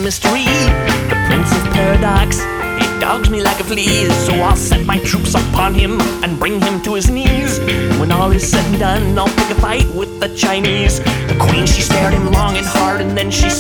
mystery. The Prince of Paradox, he dogs me like a flea. So I'll set my troops upon him and bring him to his knees. When all is said and done, I'll pick a fight with the Chinese. The Queen, she stared him long and hard, and then she